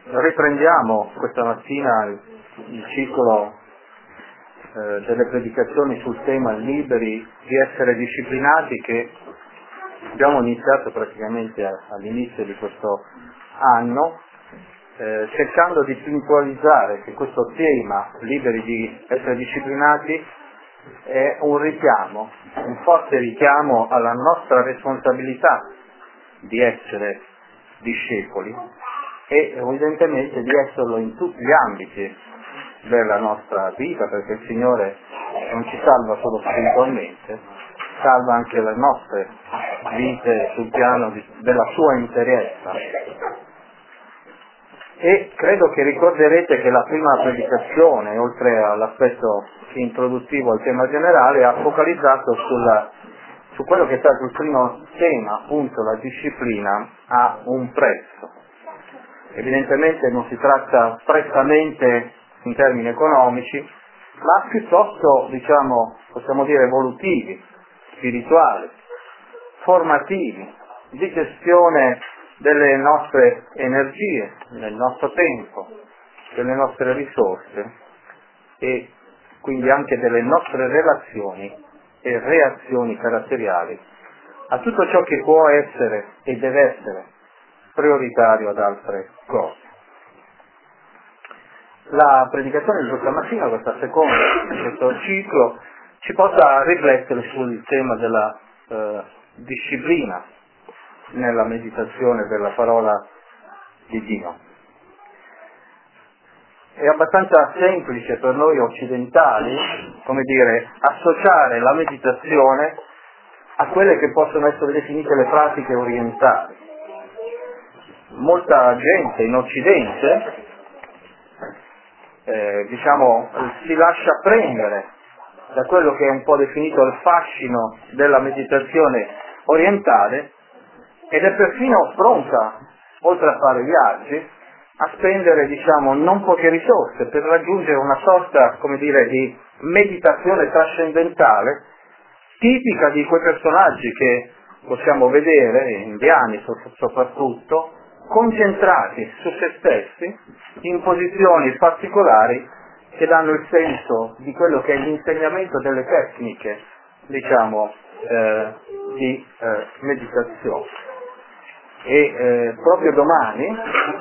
Riprendiamo questa mattina il ciclo delle predicazioni sul tema liberi di essere disciplinati, che abbiamo iniziato praticamente all'inizio di questo anno, cercando di puntualizzare che questo tema, liberi di essere disciplinati, è un richiamo, un forte richiamo alla nostra responsabilità di essere discepoli e evidentemente di esserlo in tutti gli ambiti della nostra vita, perché il Signore non ci salva solo spiritualmente, salva anche le nostre vite sul piano della sua interezza. E credo che ricorderete che la prima predicazione, oltre all'aspetto introduttivo al tema generale, ha focalizzato su quello che è stato il primo tema, appunto la disciplina ha un prezzo. Evidentemente non si tratta strettamente in termini economici, ma piuttosto, possiamo dire, evolutivi, spirituali, formativi, di gestione delle nostre energie, del nostro tempo, delle nostre risorse e quindi anche delle nostre relazioni e reazioni caratteriali a tutto ciò che può essere e deve essere prioritario ad altre cose. La predicazione di questa mattina, questa seconda di questo ciclo, ci porta a riflettere sul tema della disciplina nella meditazione della parola di Dio. È abbastanza semplice per noi occidentali, associare la meditazione a quelle che possono essere definite le pratiche orientali. Molta gente in Occidente si lascia prendere da quello che è un po' definito il fascino della meditazione orientale ed è perfino pronta, oltre a fare viaggi, a spendere non poche risorse per raggiungere una sorta, di meditazione trascendentale tipica di quei personaggi che possiamo vedere, indiani soprattutto, concentrati su se stessi in posizioni particolari che danno il senso di quello che è l'insegnamento delle tecniche, di meditazione. E proprio domani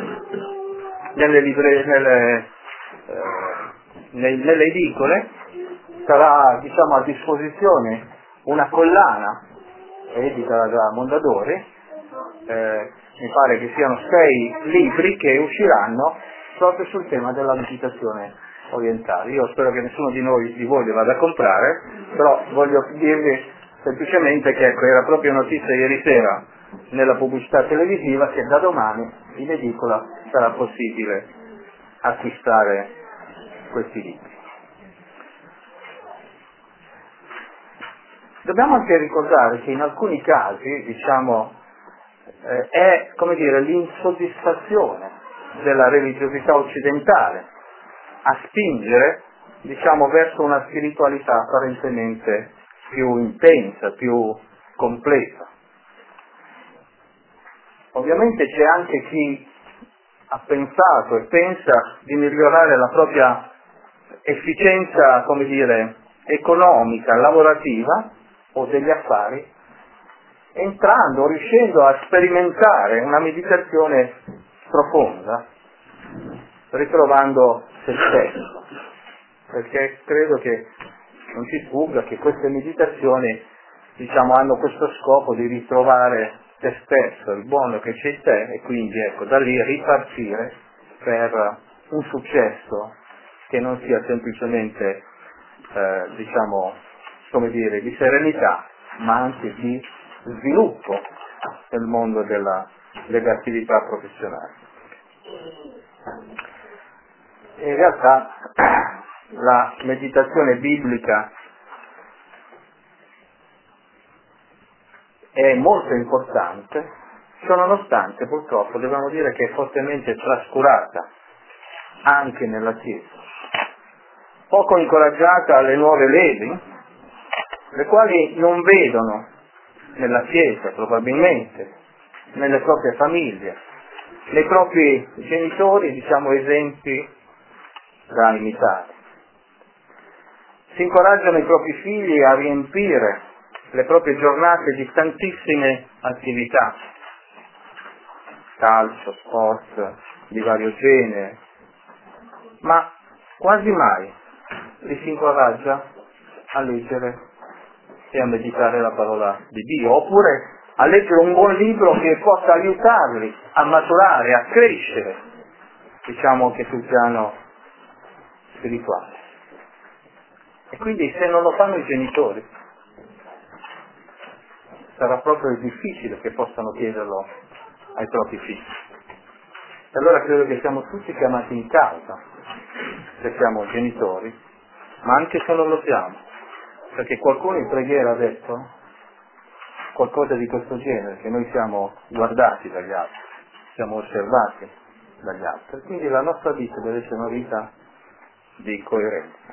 nelle edicole sarà a disposizione una collana edita da Mondadori, mi pare che siano 6 libri che usciranno proprio sul tema della meditazione orientale. Io spero che nessuno di voi li vada a comprare, però voglio dirvi semplicemente che era proprio notizia ieri sera nella pubblicità televisiva che da domani in edicola sarà possibile acquistare questi libri. Dobbiamo anche ricordare che in alcuni casi, è l'insoddisfazione della religiosità occidentale a spingere, verso una spiritualità apparentemente più intensa, più completa. Ovviamente c'è anche chi ha pensato e pensa di migliorare la propria efficienza, economica, lavorativa o degli affari, riuscendo a sperimentare una meditazione profonda, ritrovando se stesso, perché credo che non ci sfugga che queste meditazioni, hanno questo scopo di ritrovare te stesso, il buono che c'è in te, e quindi da lì ripartire per un successo che non sia semplicemente, di serenità, ma anche di sviluppo nel mondo delle attività professionali. In realtà la meditazione biblica è molto importante, ciononostante purtroppo dobbiamo dire che è fortemente trascurata anche nella Chiesa, poco incoraggiata alle nuove leve, le quali non vedono nella Chiesa probabilmente, nelle proprie famiglie, nei propri genitori, diciamo, esempi da imitare. Si incoraggiano i propri figli a riempire le proprie giornate di tantissime attività, calcio, sport di vario genere, ma quasi mai li si incoraggia a leggere e a meditare la parola di Dio, oppure a leggere un buon libro che possa aiutarli a maturare, a crescere, diciamo che sul piano spirituale. E quindi se non lo fanno i genitori, sarà proprio difficile che possano chiederlo ai propri figli. E allora credo che siamo tutti chiamati in causa, se siamo genitori, ma anche se non lo siamo, perché qualcuno in preghiera ha detto qualcosa di questo genere, che noi siamo guardati dagli altri, siamo osservati dagli altri, quindi la nostra vita deve essere una vita di coerenza.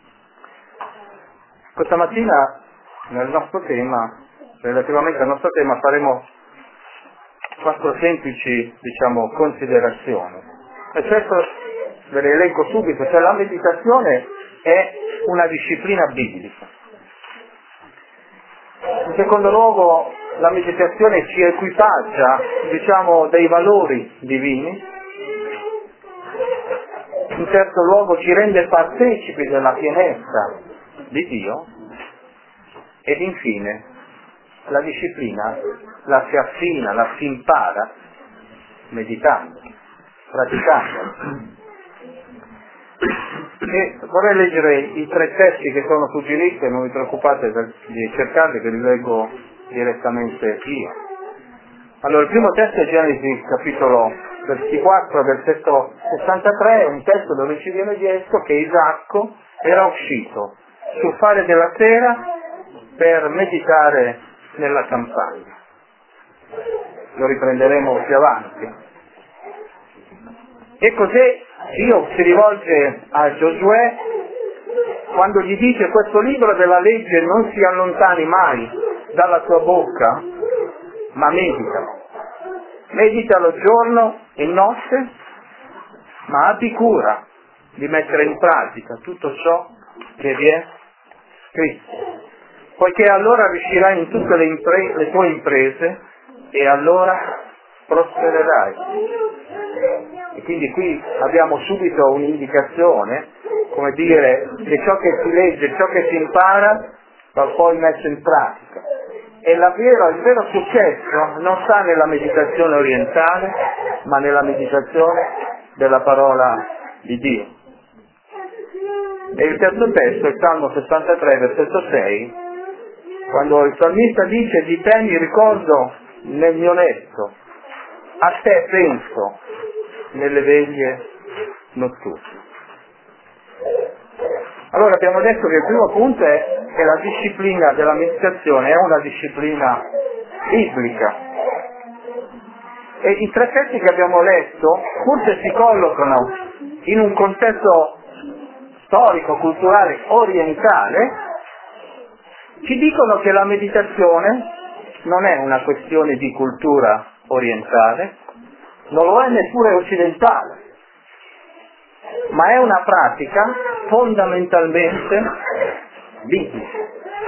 Questa mattina nel nostro tema, relativamente al nostro tema, faremo 4 semplici, diciamo, considerazioni. E certo ve le elenco subito, cioè la meditazione è una disciplina biblica. In secondo luogo, la meditazione ci equipaggia, diciamo, dei valori divini. In terzo luogo, ci rende partecipi della pienezza di Dio. Ed infine, la disciplina la si affina, la si impara meditando, praticando. E vorrei leggere i 3 testi che sono suggeriti, e non vi preoccupate di cercarli, che li leggo direttamente io. Allora, il primo testo è Genesi capitolo 24, versetto 63, è un testo dove ci viene detto che Isacco era uscito sul fare della sera per meditare nella campagna. Lo riprenderemo più avanti. E così Dio si rivolge a Giosuè quando gli dice: questo libro della legge non si allontani mai dalla tua bocca, ma meditalo. Meditalo giorno e notte, ma abbi cura di mettere in pratica tutto ciò che vi è scritto, poiché allora riuscirai in tutte le tue imprese e allora prospererai. E quindi qui abbiamo subito un'indicazione, come dire, che ciò che si legge, ciò che si impara va poi messo in pratica. E il vero successo non sta nella meditazione orientale, ma nella meditazione della parola di Dio. E il terzo testo è il Salmo 63, versetto 6, quando il salmista dice: di te mi ricordo nel mio letto, a te penso nelle veglie notturne. Allora abbiamo detto che il primo punto è che la disciplina della meditazione è una disciplina biblica. E i 3 testi che abbiamo letto forse si collocano in un contesto storico, culturale, orientale. Ci dicono che la meditazione non è una questione di cultura orientale, non lo è neppure occidentale, ma è una pratica fondamentalmente biblica.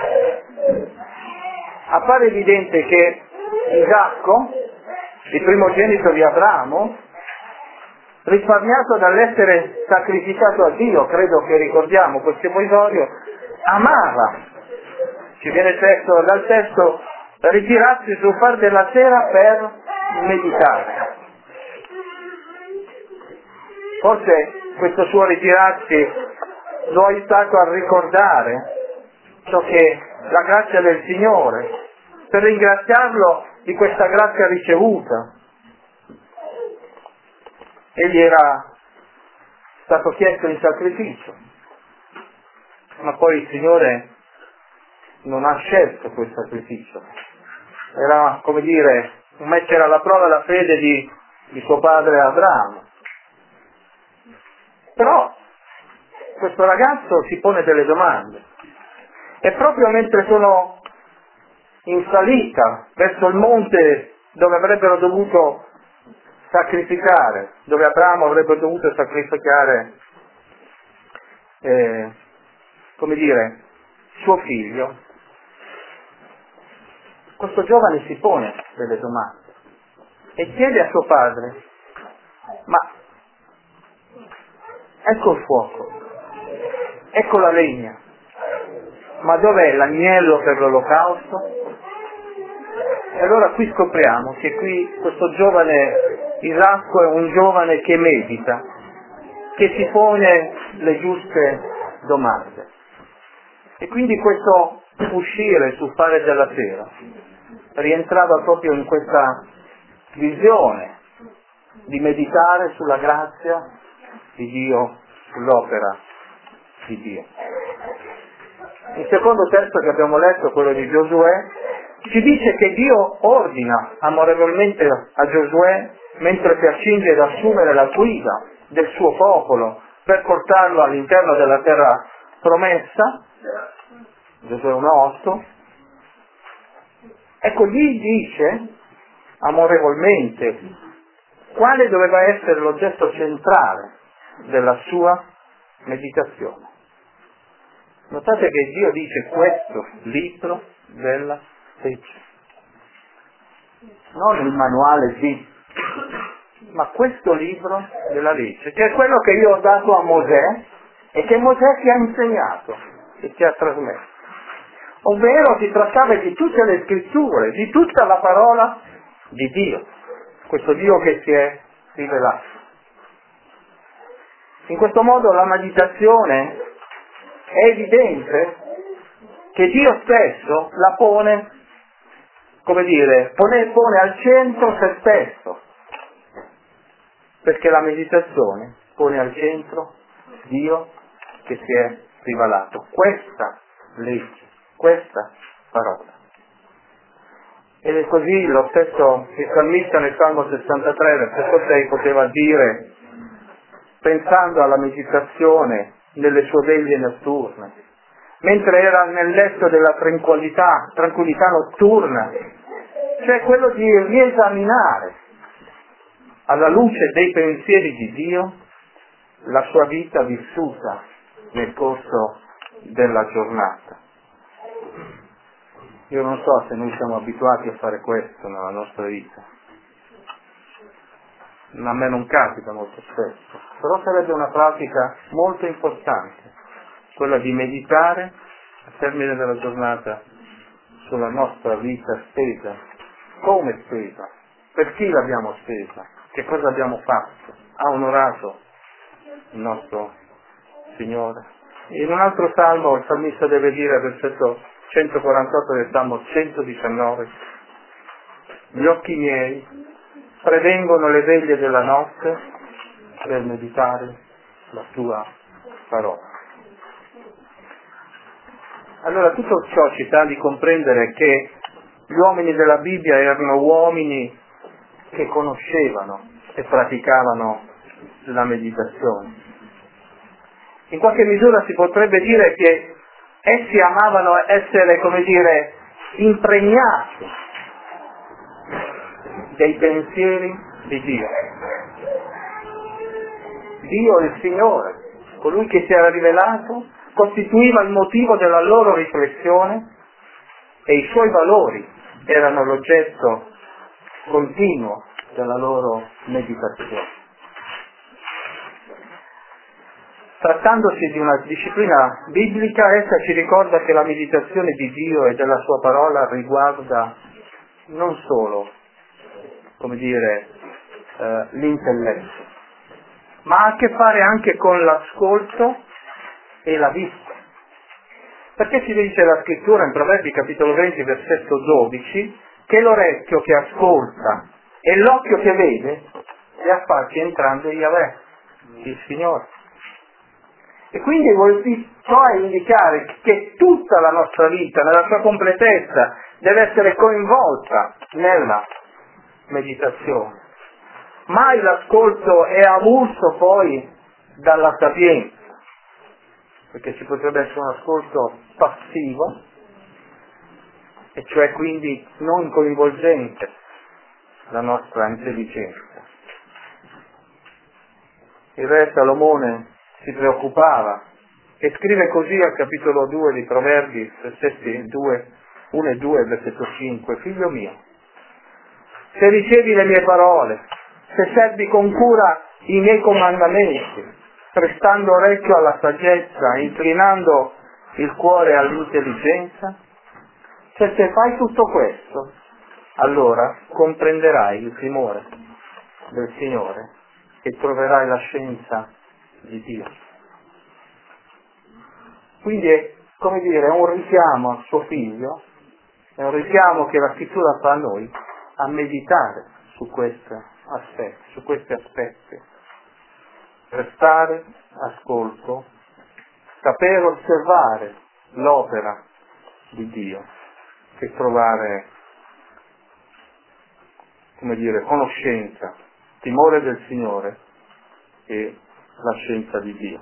Appare evidente che Isacco, il primogenito di Abramo, risparmiato dall'essere sacrificato a Dio, credo che ricordiamo questo episodio, amava, ci viene detto dal testo, ritirarsi sul far della sera per meditare. Forse questo suo ritirarsi lo ha aiutato a ricordare ciò che la grazia del Signore, per ringraziarlo di questa grazia ricevuta. Egli era stato chiesto in sacrificio, ma poi il Signore non ha scelto quel sacrificio. Era, come dire, mettere alla prova la fede di suo padre Abramo. Però questo ragazzo si pone delle domande, e proprio mentre sono in salita verso il monte dove avrebbero dovuto sacrificare, dove Abramo avrebbe dovuto sacrificare, suo figlio, questo giovane si pone delle domande e chiede a suo padre: ma ecco il fuoco, ecco la legna, ma dov'è l'agnello per l'olocausto? E allora qui scopriamo che questo giovane Isacco è un giovane che medita, che si pone le giuste domande. E quindi questo uscire sul fare della sera rientrava proprio in questa visione di meditare sulla grazia di Dio, sull'opera di Dio. Il secondo testo che abbiamo letto, quello di Giosuè, ci dice che Dio ordina amorevolmente a Giosuè, mentre si accinge ad assumere la guida del suo popolo per portarlo all'interno della terra promessa, Giosuè 1,8, ecco, gli dice amorevolmente quale doveva essere l'oggetto centrale della sua meditazione. Notate che Dio dice questo libro della legge, non il manuale di, ma questo libro della legge, che è quello che io ho dato a Mosè e che Mosè ti ha insegnato e ti ha trasmesso. Ovvero si trattava di tutte le scritture, di tutta la parola di Dio, questo Dio che si è rivelato. In questo modo la meditazione è evidente che Dio stesso la pone al centro se stesso, perché la meditazione pone al centro Dio che si è rivelato, questa legge, questa parola. Ed è così lo stesso il salmista nel Salmo 63, versetto 6, poteva dire, pensando alla meditazione nelle sue veglie notturne, mentre era nel letto della tranquillità notturna, cioè quello di riesaminare alla luce dei pensieri di Dio la sua vita vissuta nel corso della giornata. Io non so se noi siamo abituati a fare questo nella nostra vita, ma a me non capita molto spesso, però sarebbe una pratica molto importante, quella di meditare al termine della giornata sulla nostra vita spesa, come spesa, per chi l'abbiamo spesa, che cosa abbiamo fatto, ha onorato il nostro Signore. In un altro salmo il salmista deve dire, versetto 148 del Salmo 119, gli occhi miei prevengono le veglie della notte per meditare la tua parola. Allora tutto ciò ci dà di comprendere che gli uomini della Bibbia erano uomini che conoscevano e praticavano la meditazione. In qualche misura si potrebbe dire che essi amavano essere, impregnati dei pensieri di Dio. Dio, il Signore, colui che si era rivelato, costituiva il motivo della loro riflessione e i suoi valori erano l'oggetto continuo della loro meditazione. Trattandosi di una disciplina biblica, essa ci ricorda che la meditazione di Dio e della sua parola riguarda non solo, l'intelletto, ma ha a che fare anche con l'ascolto e la vista. Perché ci dice la scrittura in Proverbi capitolo 20 versetto 12 che l'orecchio che ascolta e l'occhio che vede li ha fatti entrambi Yahweh, il Signore. E quindi ciò è indicare che tutta la nostra vita, nella sua completezza, deve essere coinvolta nella meditazione. Mai l'ascolto è avulso poi dalla sapienza, perché ci potrebbe essere un ascolto passivo, e cioè quindi non coinvolgente la nostra intelligenza. il re Salomone si preoccupava e scrive così al capitolo 2 di Proverbi, versetti 1 e 2, versetto 5: figlio mio, se ricevi le mie parole, se servi con cura i miei comandamenti, prestando orecchio alla saggezza, inclinando il cuore all'intelligenza, se fai tutto questo, allora comprenderai il timore del Signore e troverai la scienza di Dio. Quindi è, come dire, è un richiamo a suo figlio, è un richiamo che la scrittura fa a noi a meditare su questi aspetti, prestare ascolto, saper osservare l'opera di Dio e trovare, come dire, conoscenza, timore del Signore e la scienza di Dio.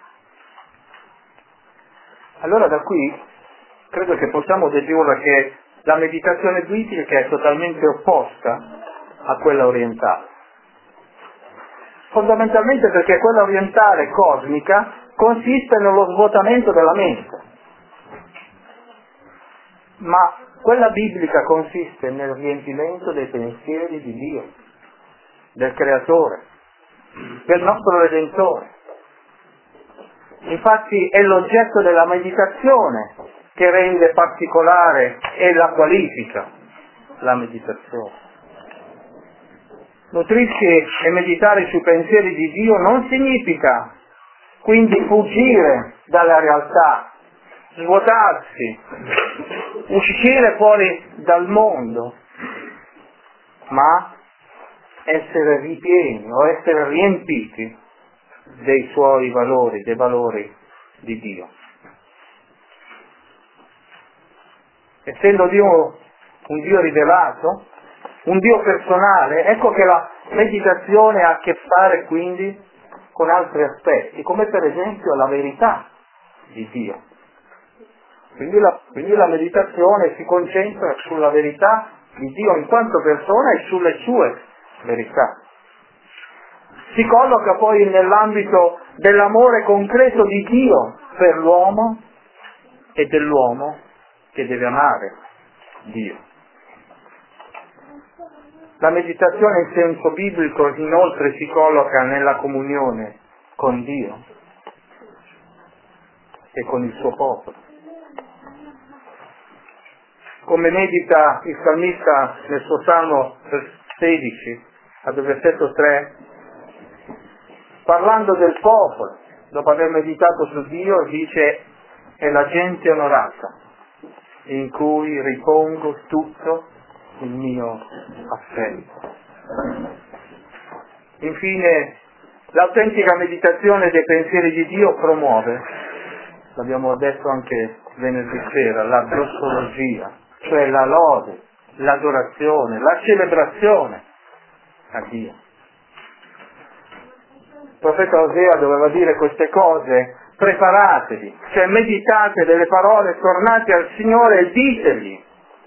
Allora da qui credo che possiamo dedurre che la meditazione biblica è totalmente opposta a quella orientale. Fondamentalmente perché quella orientale cosmica consiste nello svuotamento della mente, ma quella biblica consiste nel riempimento dei pensieri di Dio, del Creatore, del nostro Redentore. Infatti è l'oggetto della meditazione che rende particolare e la qualifica la meditazione. Nutrirsi e meditare sui pensieri di Dio non significa quindi fuggire dalla realtà, svuotarsi, uscire fuori dal mondo, ma essere ripieni o essere riempiti dei suoi valori, dei valori di Dio. Essendo Dio un Dio rivelato, un Dio personale, ecco che la meditazione ha a che fare quindi con altri aspetti, come per esempio la verità di Dio. Quindi la meditazione si concentra sulla verità di Dio in quanto persona e sulle sue verità. Si colloca poi nell'ambito dell'amore concreto di Dio per l'uomo e dell'uomo che deve amare Dio. La meditazione in senso biblico inoltre si colloca nella comunione con Dio e con il suo popolo. Come medita il salmista nel suo Salmo 16, al versetto 3, parlando del popolo, dopo aver meditato su Dio, dice: è la gente onorata, in cui ripongo tutto il mio affetto. Infine, l'autentica meditazione dei pensieri di Dio promuove, l'abbiamo detto anche venerdì sera, la dossologia, cioè la lode, l'adorazione, la celebrazione a Dio. Il profeta Osea doveva dire queste cose: preparatevi, cioè meditate delle parole, tornate al Signore e ditegli: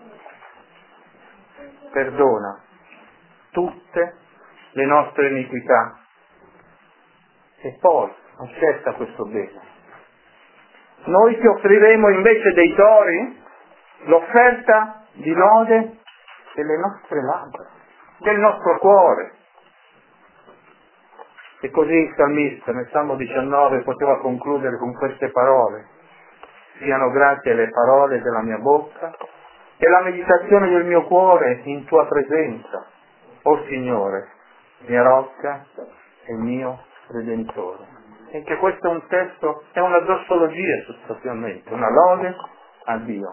perdona tutte le nostre iniquità e poi accetta questo bene. Noi ti offriremo invece dei tori l'offerta di lode delle nostre labbra, del nostro cuore. E così il salmista nel Salmo 19 poteva concludere con queste parole: siano grate le parole della mia bocca e la meditazione del mio cuore in tua presenza, o Signore, mia rocca e mio Redentore. E che questo è un testo, è una dossologia sostanzialmente, una lode a Dio.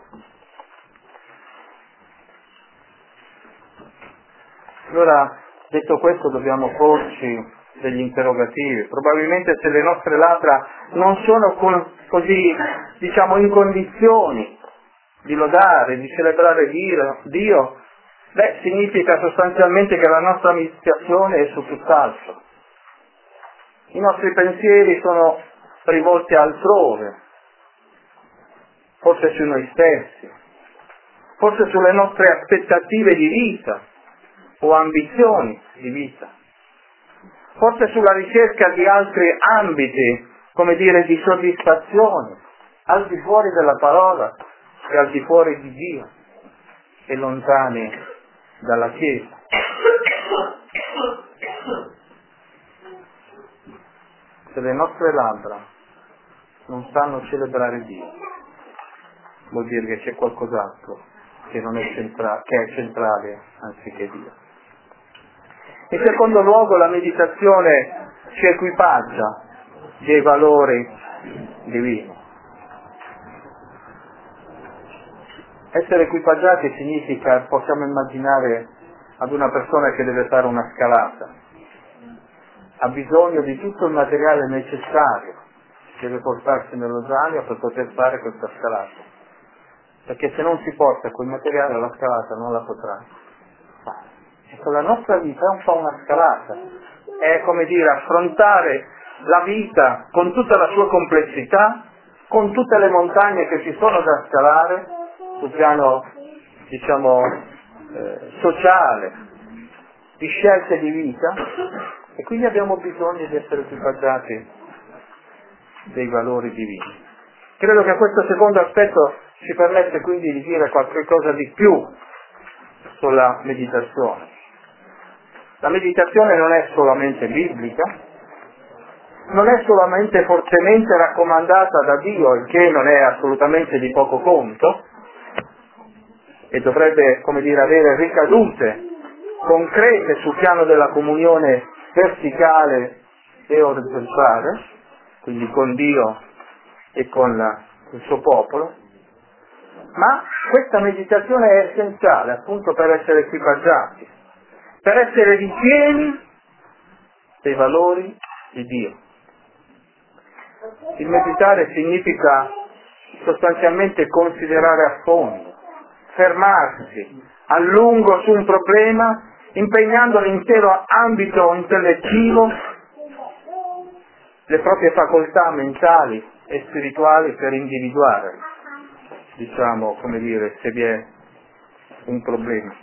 Allora, detto questo, dobbiamo porci degli interrogativi. Probabilmente se le nostre labbra non sono così, diciamo, in condizioni di lodare, di celebrare Dio, significa sostanzialmente che la nostra meditazione è su tutt'altro. I nostri pensieri sono rivolti altrove, forse su noi stessi, forse sulle nostre aspettative di vita o ambizioni di vita. forse sulla ricerca di altri ambiti, come dire, di soddisfazione, al di fuori della parola e al di fuori di Dio e lontani dalla Chiesa. Se le nostre labbra non sanno celebrare Dio, vuol dire che c'è qualcos'altro che non è che è centrale anziché Dio. In secondo luogo, la meditazione ci equipaggia dei valori divini. Essere equipaggiati significa, possiamo immaginare, ad una persona che deve fare una scalata. Ha bisogno di tutto il materiale necessario, deve portarsi nello zaino per poter fare questa scalata. Perché se non si porta quel materiale la scalata non la potrà fare. Ecco, la nostra vita è un po' una scalata, è come dire affrontare la vita con tutta la sua complessità, con tutte le montagne che ci sono da scalare sul piano, diciamo, sociale, di scelte di vita, e quindi abbiamo bisogno di essere equipaggiati dei valori divini. Credo che questo secondo aspetto ci permette quindi di dire qualcosa di più sulla meditazione. La meditazione non è solamente biblica, non è solamente fortemente raccomandata da Dio, il che non è assolutamente di poco conto, e dovrebbe, come dire, avere ricadute concrete sul piano della comunione verticale e orizzontale, quindi con Dio e con il suo popolo, ma questa meditazione è essenziale appunto per essere equipaggiati, per essere ripieni dei valori di Dio. Il meditare significa sostanzialmente considerare a fondo, fermarsi a lungo su un problema, impegnando l'intero ambito intellettivo, le proprie facoltà mentali e spirituali per individuare, diciamo, come dire, se vi è un problema.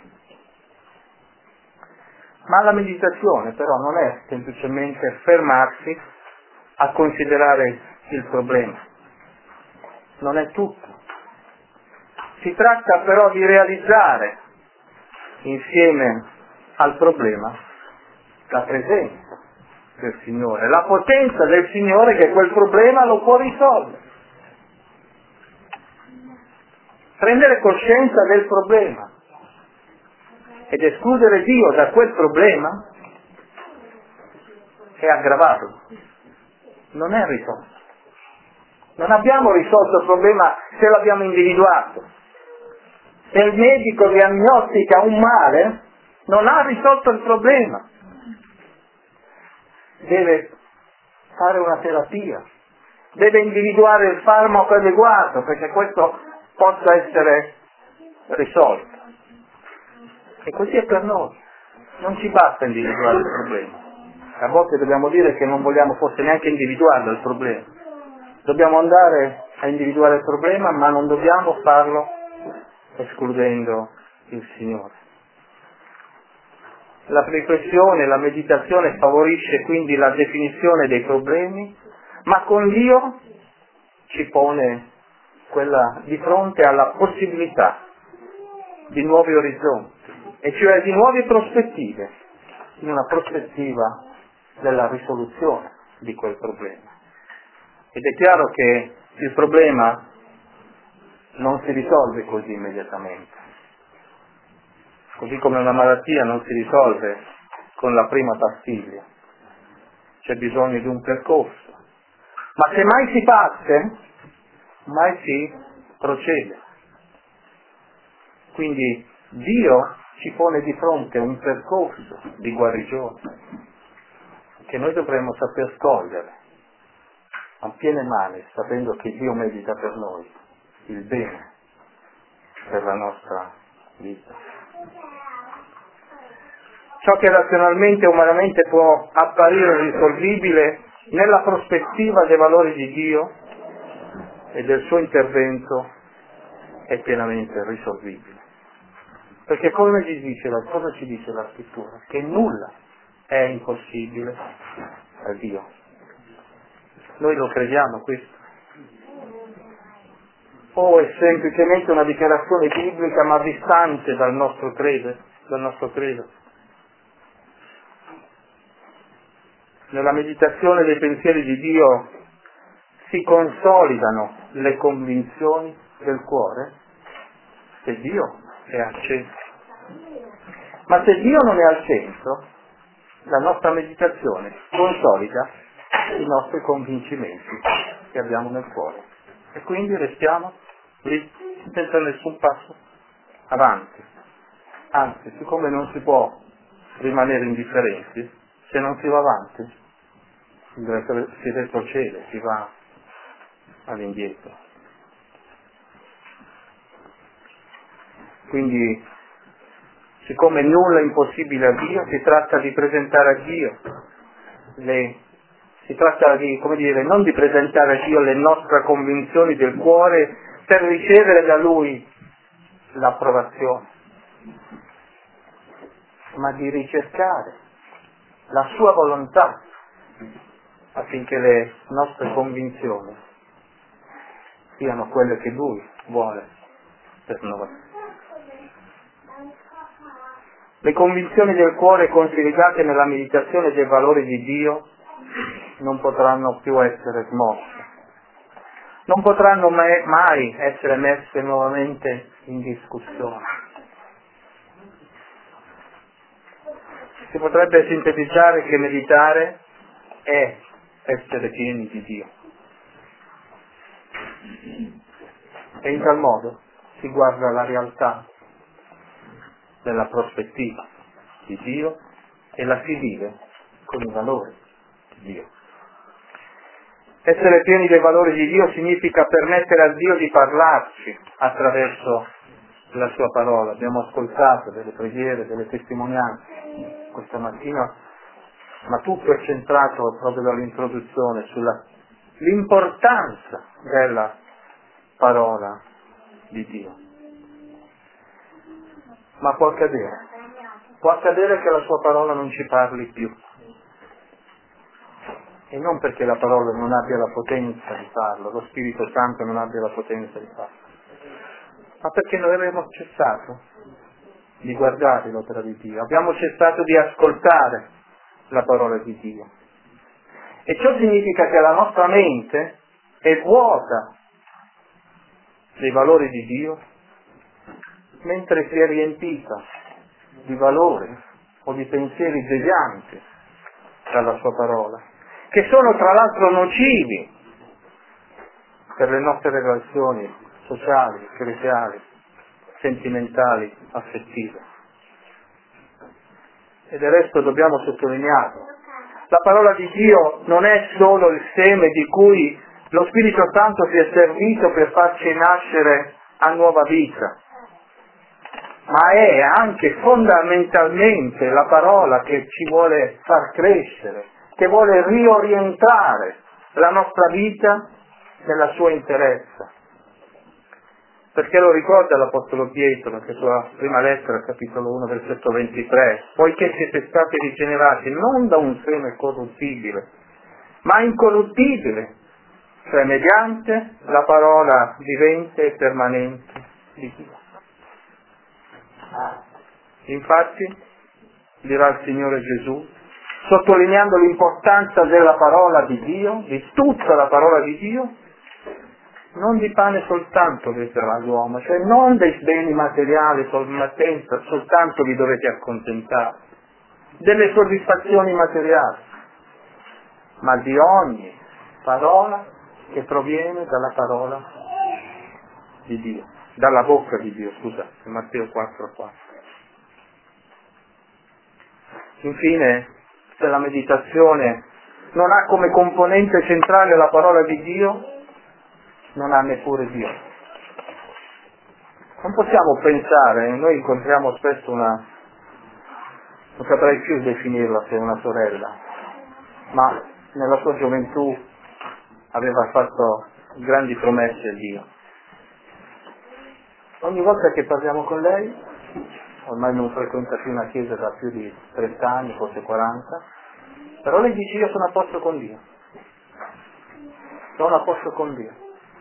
Ma la meditazione però non è semplicemente fermarsi a considerare il problema, non è tutto. Si tratta però di realizzare insieme al problema la presenza del Signore, la potenza del Signore che quel problema lo può risolvere. Prendere coscienza del problema ed escludere Dio da quel problema è aggravarlo, non è risolto. Non abbiamo risolto il problema se l'abbiamo individuato. Se il medico diagnostica un male, non ha risolto il problema. Deve fare una terapia, deve individuare il farmaco adeguato perché questo possa essere risolto. E così è per noi. Non ci basta individuare il problema. A volte dobbiamo dire che non vogliamo forse neanche individuarlo il problema. Dobbiamo andare a individuare il problema, ma non dobbiamo farlo escludendo il Signore. La riflessione, la meditazione favorisce quindi la definizione dei problemi, ma con Dio ci pone di fronte alla possibilità di nuovi orizzonti, e cioè di nuove prospettive, in una prospettiva della risoluzione di quel problema. Ed è chiaro che il problema non si risolve così immediatamente, così come una malattia non si risolve con la prima pastiglia, c'è bisogno di un percorso, ma se mai si parte, mai si procede. Quindi Dio ci pone di fronte un percorso di guarigione che noi dovremmo saper scogliere a piene mani, sapendo che Dio medita per noi il bene per la nostra vita. Ciò che razionalmente e umanamente può apparire irrisolvibile, nella prospettiva dei valori di Dio e del suo intervento è pienamente risolvibile. Perché cosa ci dice la Scrittura? Che nulla è impossibile a Dio. Noi lo crediamo questo? O è semplicemente una dichiarazione biblica ma distante dal nostro credo? Nella meditazione dei pensieri di Dio si consolidano le convinzioni del cuore se Dio è al centro. Ma se Dio non è al centro, la nostra meditazione consolida i nostri convincimenti che abbiamo nel cuore. E quindi restiamo lì senza nessun passo avanti. Anzi, siccome non si può rimanere indifferenti, se non si va avanti, si retrocede, si va all'indietro. Quindi, siccome nulla è impossibile a Dio, si tratta di presentare a Dio si tratta di, non di presentare a Dio le nostre convinzioni del cuore per ricevere da Lui l'approvazione, ma di ricercare la Sua volontà affinché le nostre convinzioni siano quelle che Lui vuole per noi. Le convinzioni del cuore consolidate nella meditazione dei valori di Dio non potranno più essere smosse, non potranno mai essere messe nuovamente in discussione. Si potrebbe sintetizzare che meditare è essere pieni di Dio. E in tal modo si guarda la realtà della prospettiva di Dio e la si vive con i valori di Dio. Essere pieni dei valori di Dio significa permettere a Dio di parlarci attraverso la Sua parola. Abbiamo ascoltato delle preghiere, delle testimonianze questa mattina, ma tutto è centrato proprio dall'introduzione sull'importanza della parola di Dio. Ma può accadere che la Sua parola non ci parli più. E non perché la parola non abbia la potenza di farlo, lo Spirito Santo non abbia la potenza di farlo, ma perché noi abbiamo cessato di guardare l'opera di Dio, abbiamo cessato di ascoltare la parola di Dio. E ciò significa che la nostra mente è vuota dei valori di Dio, mentre si è riempita di valori o di pensieri devianti dalla Sua parola, che sono tra l'altro nocivi per le nostre relazioni sociali, ecclesiali, sentimentali, affettive. E del resto dobbiamo sottolineare, la parola di Dio non è solo il seme di cui lo Spirito Santo si è servito per farci nascere a nuova vita, ma è anche fondamentalmente la parola che ci vuole far crescere, che vuole riorientare la nostra vita nella sua interezza. Perché lo ricorda l'Apostolo Pietro nella sua prima lettera, capitolo 1, versetto 23, poiché siete stati rigenerati non da un seme corruttibile, ma incorruttibile, cioè mediante la parola vivente e permanente di Dio. Infatti, dirà il Signore Gesù, sottolineando l'importanza della parola di Dio, di tutta la parola di Dio, non di pane soltanto vivrà l'uomo, cioè non dei beni materiali soltanto vi dovete accontentare, delle soddisfazioni materiali, ma di ogni parola che proviene dalla parola di Dio, dalla bocca di Dio, Matteo 4,4. Infine, se la meditazione non ha come componente centrale la parola di Dio, non ha neppure Dio. Non possiamo pensare, noi incontriamo spesso non saprei più definirla se una sorella, ma nella sua gioventù aveva fatto grandi promesse a Dio. Ogni volta che parliamo con lei ormai non frequenta più una chiesa da più di 30 anni, forse 40, però lei dice io sono a posto con Dio, sono a posto con Dio.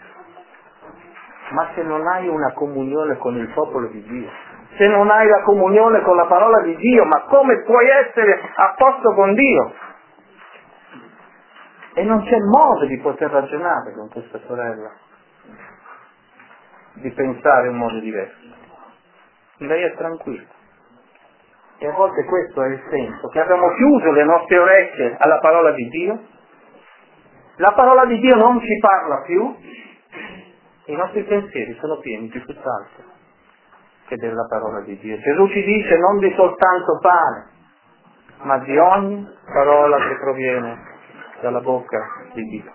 Ma se non hai una comunione con il popolo di Dio, se non hai la comunione con la parola di Dio, ma come puoi essere a posto con Dio? E non c'è modo di poter ragionare con questa sorella, di pensare in modo diverso. Lei è tranquilla. E a volte questo è il senso, che abbiamo chiuso le nostre orecchie alla parola di Dio, la parola di Dio non ci parla più, i nostri pensieri sono pieni di tutt'altro che della parola di Dio. Gesù ci dice non di soltanto pane, ma di ogni parola che proviene dalla bocca di Dio.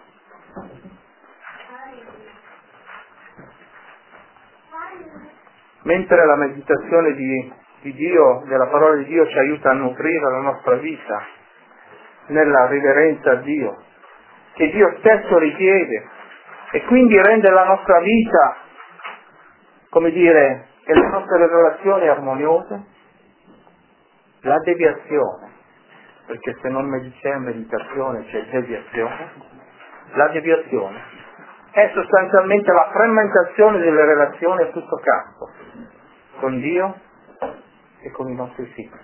Mentre la meditazione di Dio, della parola di Dio, ci aiuta a nutrire la nostra vita nella riverenza a Dio, che Dio stesso richiede, e quindi rende la nostra vita, come dire, e le nostre relazioni armoniose, la deviazione, perché se non c'è meditazione c'è deviazione, la deviazione è sostanzialmente la frammentazione delle relazioni a tutto campo, con Dio e con i nostri figli.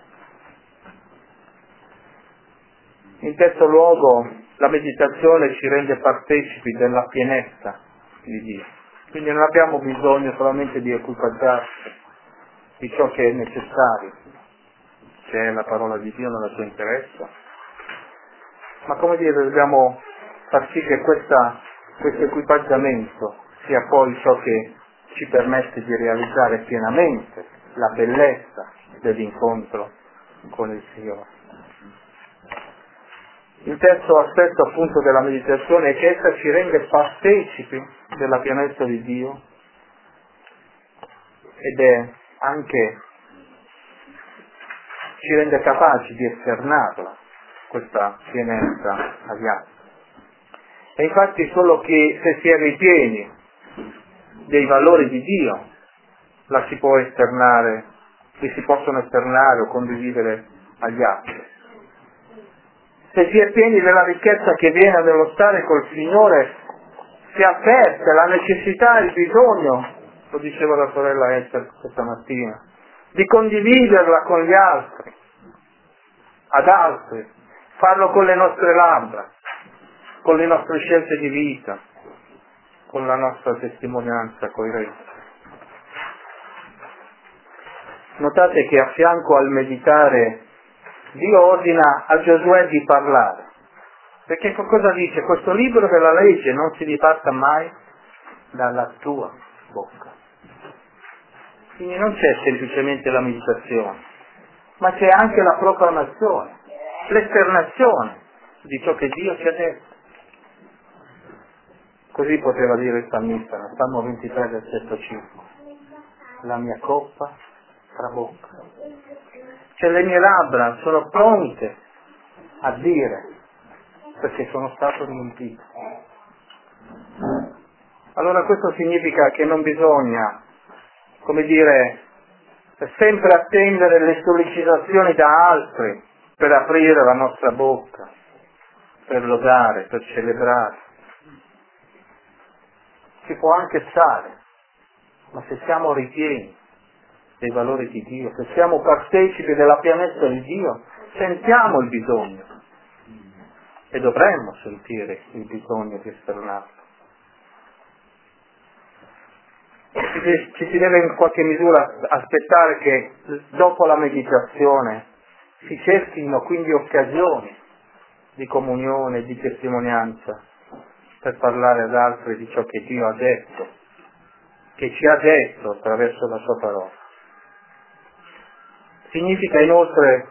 In terzo luogo, la meditazione ci rende partecipi della pienezza di Dio. Quindi non abbiamo bisogno solamente di equipaggiarci di ciò che è necessario, che è la parola di Dio nella sua interezza, ma come dire, dobbiamo far sì che questo equipaggiamento sia poi ciò che ci permette di realizzare pienamente la bellezza dell'incontro con il Signore. Il terzo aspetto appunto della meditazione è che essa ci rende partecipi della pienezza di Dio ed è anche ci rende capaci di esternarla, questa pienezza agli altri. E infatti solo che se si è ripieni dei valori di Dio la si può esternare, li si possono esternare o condividere agli altri. Se si è pieni della ricchezza che viene dallo stare col Signore, si avverte la necessità e il bisogno, lo diceva la sorella Esther questa mattina, di condividerla con gli altri, ad altri, farlo con le nostre labbra, con le nostre scelte di vita, con la nostra testimonianza coerente. Notate che a fianco al meditare Dio ordina a Giosuè di parlare, perché cosa dice? Questo libro della legge non si diparta mai dalla tua bocca. Quindi non c'è semplicemente la meditazione, ma c'è anche la proclamazione, l'esternazione di ciò che Dio ci ha detto. Così poteva dire il salmista, nel Salmo 23, versetto 5, la mia coppa trabocca. Cioè le mie labbra sono pronte a dire, perché sono stato riempito. Allora questo significa che non bisogna, come dire, sempre attendere le sollecitazioni da altri per aprire la nostra bocca, per lodare, per celebrare. Si può anche stare, ma se siamo ripieni dei valori di Dio, se siamo partecipi della pienezza di Dio, sentiamo il bisogno e dovremmo sentire il bisogno di esternarlo. Ci si deve in qualche misura aspettare che dopo la meditazione si cerchino quindi occasioni di comunione, di testimonianza per parlare ad altri di ciò che Dio ha detto, che ci ha detto attraverso la sua parola. Significa inoltre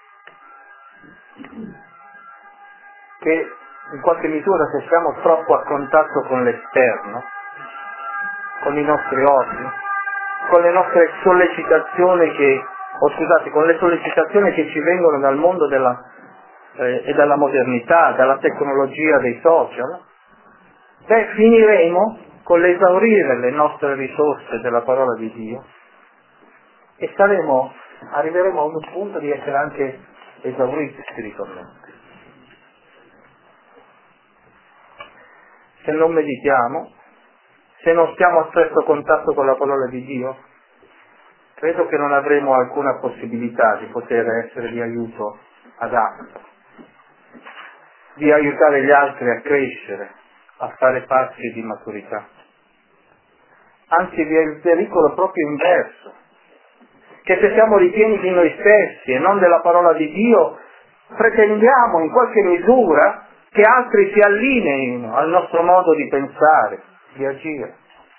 che in qualche misura se siamo troppo a contatto con l'esterno, con i nostri occhi, con le nostre sollecitazioni con le sollecitazioni che ci vengono dal mondo e dalla modernità, dalla tecnologia dei social, finiremo con l'esaurire le nostre risorse della parola di Dio e saremo arriveremo a un punto di essere anche esauriti spiritualmente. Se non meditiamo, se non stiamo a stretto contatto con la parola di Dio, credo che non avremo alcuna possibilità di poter essere di aiuto ad altri, di aiutare gli altri a crescere, a fare passi di maturità. Anzi, vi è il pericolo proprio inverso, che se siamo ripieni di noi stessi e non della parola di Dio, pretendiamo in qualche misura che altri si allineino al nostro modo di pensare, di agire,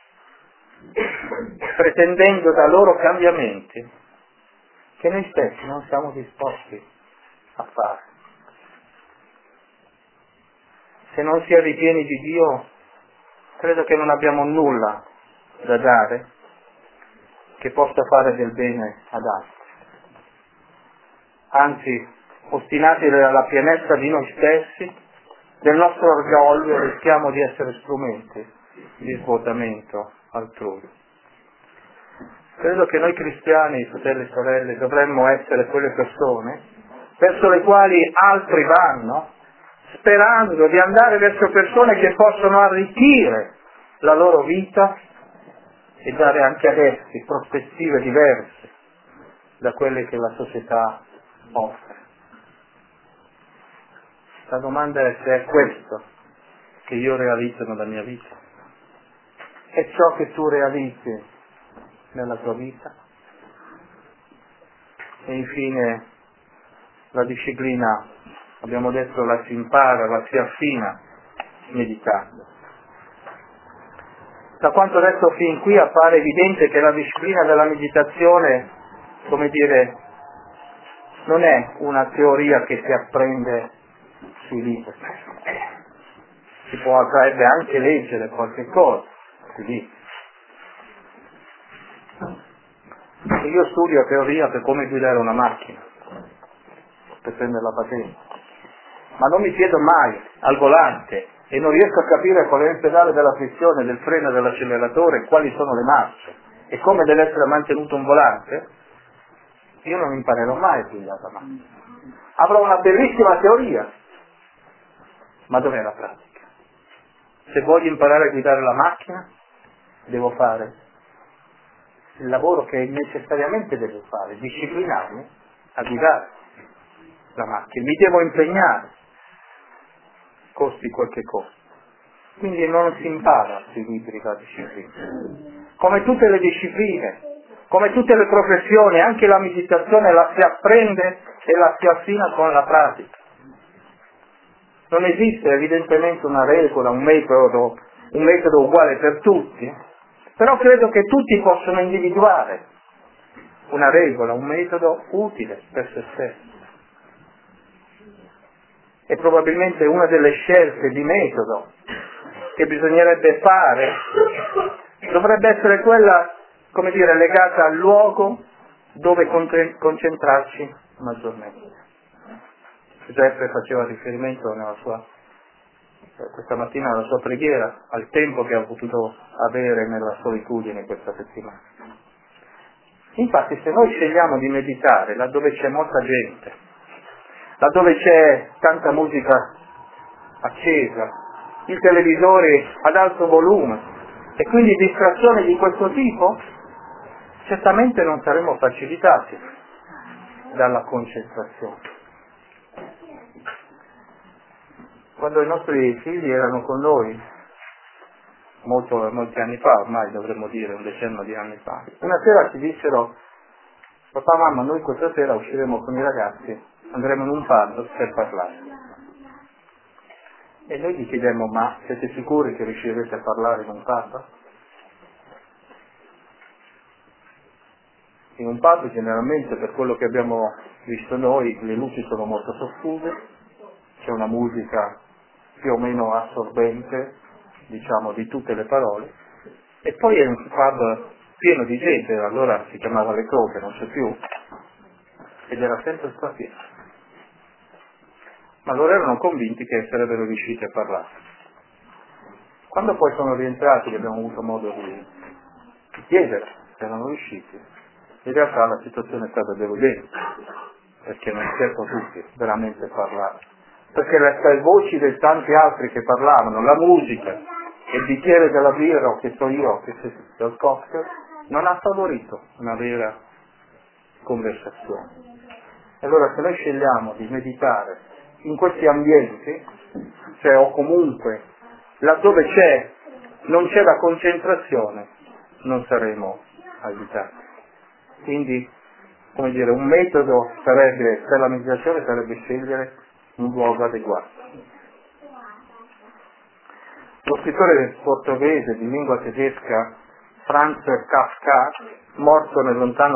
pretendendo da loro cambiamenti che noi stessi non siamo disposti a fare. Se non si è ripieni di Dio, credo che non abbiamo nulla da dare che possa fare del bene ad altri. Anzi, ostinati nella pienezza di noi stessi, del nostro orgoglio, rischiamo di essere strumenti di svuotamento altrui. Credo che noi cristiani, fratelli e sorelle, dovremmo essere quelle persone verso le quali altri vanno, sperando di andare verso persone che possono arricchire la loro vita e dare anche ad essi prospettive diverse da quelle che la società offre. La domanda è se è questo che io realizzo nella mia vita. È ciò che tu realizzi nella tua vita? E infine la disciplina, abbiamo detto, la si impara, la si affina meditando. Da quanto detto fin qui appare evidente che la disciplina della meditazione, come dire, non è una teoria che si apprende sui libri. Si potrebbe anche leggere qualche cosa sui libri. Io studio teoria per come guidare una macchina, per prendere la patente, ma non mi siedo mai al volante e non riesco a capire qual è il pedale della frizione, del freno e dell'acceleratore, quali sono le marce e come deve essere mantenuto un volante, io non imparerò mai a guidare la macchina. Avrò una bellissima teoria, ma dov'è la pratica? Se voglio imparare a guidare la macchina, devo fare il lavoro che necessariamente devo fare, disciplinarmi a guidare la macchina, mi devo impegnare, costi quel che costi. Quindi non si impara sui libri la disciplina. Come tutte le discipline, come tutte le professioni, anche la meditazione la si apprende e la si affina con la pratica. Non esiste evidentemente una regola, un metodo uguale per tutti, però credo che tutti possono individuare una regola, un metodo utile per se stessi. E probabilmente una delle scelte di metodo che bisognerebbe fare dovrebbe essere quella, come dire, legata al luogo dove concentrarci maggiormente. Giuseppe faceva riferimento questa mattina alla sua preghiera, al tempo che ha potuto avere nella solitudine questa settimana. Infatti, se noi scegliamo di meditare laddove c'è molta gente, laddove c'è tanta musica accesa, i televisori ad alto volume e quindi distrazioni di questo tipo, certamente non saremo facilitati dalla concentrazione. Quando i nostri figli erano con noi, molti anni fa, ormai dovremmo dire un decennio di anni fa, una sera ci dissero: papà, mamma, noi questa sera usciremo con i ragazzi, andremo in un pub per parlare. E noi gli chiedemmo: ma siete sicuri che riuscirete a parlare in un pub? In un pub generalmente, per quello che abbiamo visto noi, le luci sono molto soffuse, c'è una musica più o meno assorbente, diciamo, di tutte le parole, e poi è un pub pieno di gente, allora si chiamava Le Croce, non c'è più, ed era sempre strapieno. Ma loro erano convinti che sarebbero riusciti a parlare. Quando poi sono rientrati, che abbiamo avuto modo di chiedere se erano riusciti, In realtà la situazione è stata deludente, perché non si è potuti veramente parlare. Perché le voci di tanti altri che parlavano, la musica, il bicchiere della birra, o che so io, che del cocktail, non ha favorito una vera conversazione. E allora se noi scegliamo di meditare in questi ambienti, cioè o comunque laddove non c'è la concentrazione, non saremo aiutati. Quindi, come dire, un metodo per la meditazione sarebbe scegliere un luogo adeguato. Lo scrittore portoghese di lingua tedesca Franz Kafka, morto nel lontano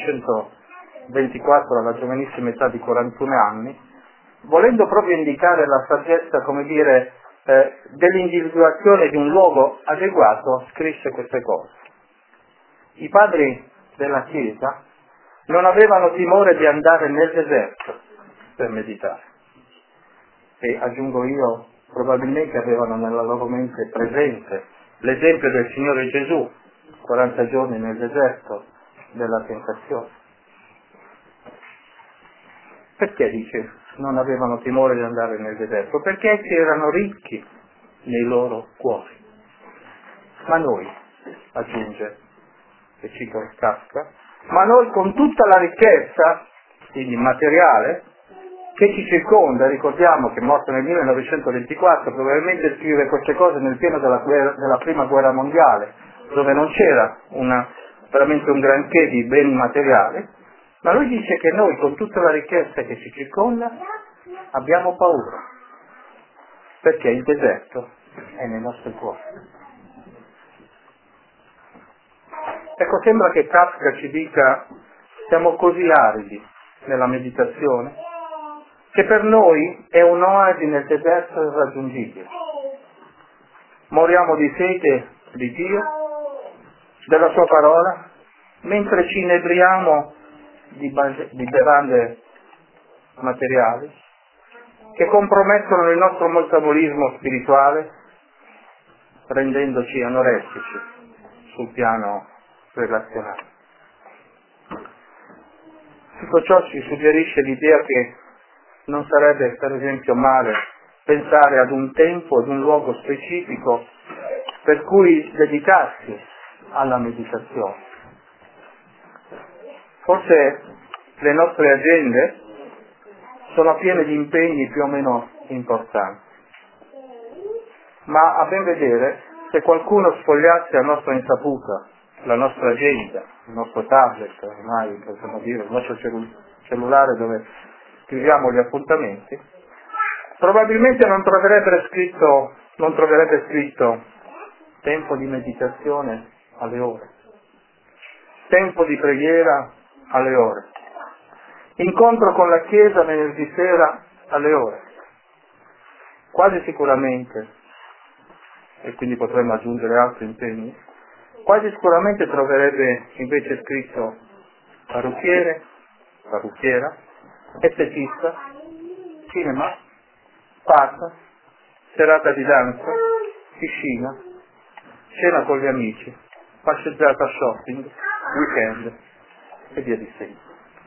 1924 alla giovanissima età di 41 anni, volendo proprio indicare la saggezza, come dire, dell'individuazione di un luogo adeguato, scrisse queste cose. I padri della Chiesa non avevano timore di andare nel deserto per meditare. E aggiungo io, probabilmente avevano nella loro mente presente l'esempio del Signore Gesù, 40 giorni nel deserto della tentazione. Perché dice non avevano timore di andare nel deserto? Perché essi erano ricchi nei loro cuori. Ma noi, aggiunge, e cito Kafka, ma noi con tutta la ricchezza, quindi materiale, che ci circonda, ricordiamo che è morto nel 1924, probabilmente scrive queste cose nel pieno della prima guerra mondiale, dove non c'era veramente un granché di beni materiali, ma lui dice che noi con tutta la ricchezza che ci circonda abbiamo paura, perché il deserto è nei nostri cuori. Ecco, sembra che Kafka ci dica siamo così aridi nella meditazione che per noi è un'oasi nel deserto irraggiungibile. Moriamo di sete di Dio, della sua parola, mentre ci inebriamo di bevande materiali che compromettono il nostro metabolismo spirituale, rendendoci anoressici sul piano relazionale. Tutto ciò ci suggerisce l'idea che non sarebbe, per esempio, male pensare ad un tempo, ad un luogo specifico per cui dedicarsi alla meditazione. Forse le nostre agende sono piene di impegni più o meno importanti, ma a ben vedere, se qualcuno sfogliasse a nostra insaputa la nostra agenda, il nostro tablet, ormai possiamo dire, il nostro cellulare dove scriviamo gli appuntamenti, probabilmente non troverebbe scritto tempo di meditazione alle ore, tempo di preghiera alle ore, incontro con la Chiesa venerdì sera alle ore. Quasi sicuramente, e quindi potremmo aggiungere altri impegni, quasi sicuramente troverebbe invece scritto parrucchiere, parrucchiera, estetista, cinema, spa, serata di danza, piscina, cena con gli amici, passeggiata shopping, weekend e via di seguito.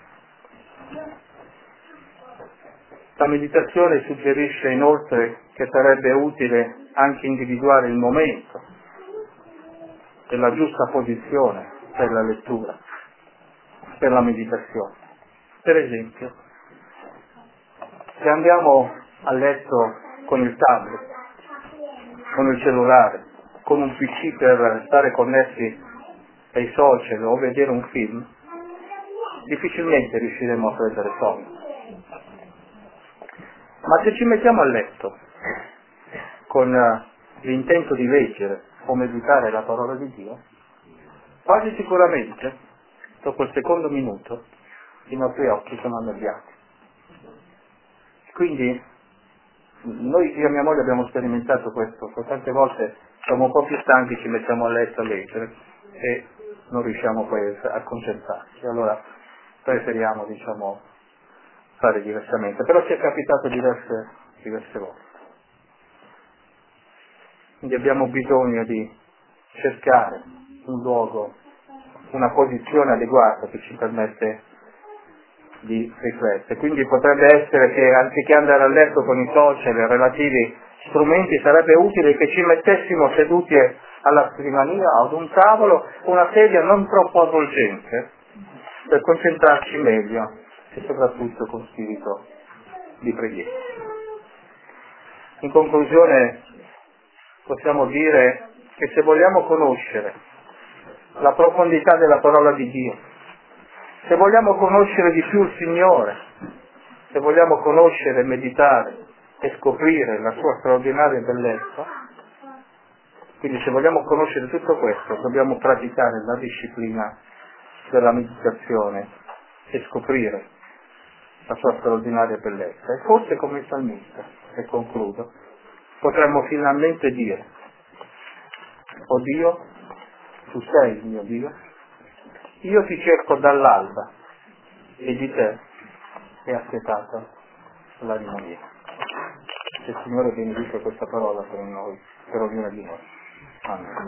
La meditazione suggerisce inoltre che sarebbe utile anche individuare il momento e la giusta posizione per la lettura, per la meditazione. Per esempio, se andiamo a letto con il tablet, con il cellulare, con un PC per stare connessi ai social o vedere un film, difficilmente riusciremo a prendere sonno. Ma se ci mettiamo a letto con l'intento di leggere o meditare la parola di Dio, quasi sicuramente, dopo il secondo minuto, i nostri occhi sono annebbiati. Quindi, io e mia moglie abbiamo sperimentato questo, tante volte siamo un po' più stanchi, ci mettiamo a letto a leggere e non riusciamo poi a concentrarci. Allora preferiamo, fare diversamente. Però ci è capitato diverse volte. Quindi abbiamo bisogno di cercare un luogo una posizione adeguata che ci permette di riflettere. Quindi potrebbe essere che anziché andare a letto con i social e relativi strumenti, sarebbe utile che ci mettessimo seduti alla scrivania o ad un tavolo, una sedia non troppo avvolgente, per concentrarci meglio e soprattutto con spirito di preghiera. In conclusione possiamo dire che se vogliamo conoscere la profondità della parola di Dio, se vogliamo conoscere di più il Signore, se vogliamo conoscere, meditare e scoprire la sua straordinaria bellezza, quindi se vogliamo conoscere tutto questo dobbiamo praticare la disciplina della meditazione e scoprire la sua straordinaria bellezza. E forse come il salmista, e concludo, potremmo finalmente dire: "O Dio, tu sei il mio Dio, io ti cerco dall'alba e di te è acquietata l'anima mia." Che il Signore benedica questa parola per noi, per ognuno di noi. Amen.